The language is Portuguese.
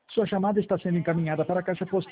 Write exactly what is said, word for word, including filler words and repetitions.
Sua chamada está sendo encaminhada para a caixa postal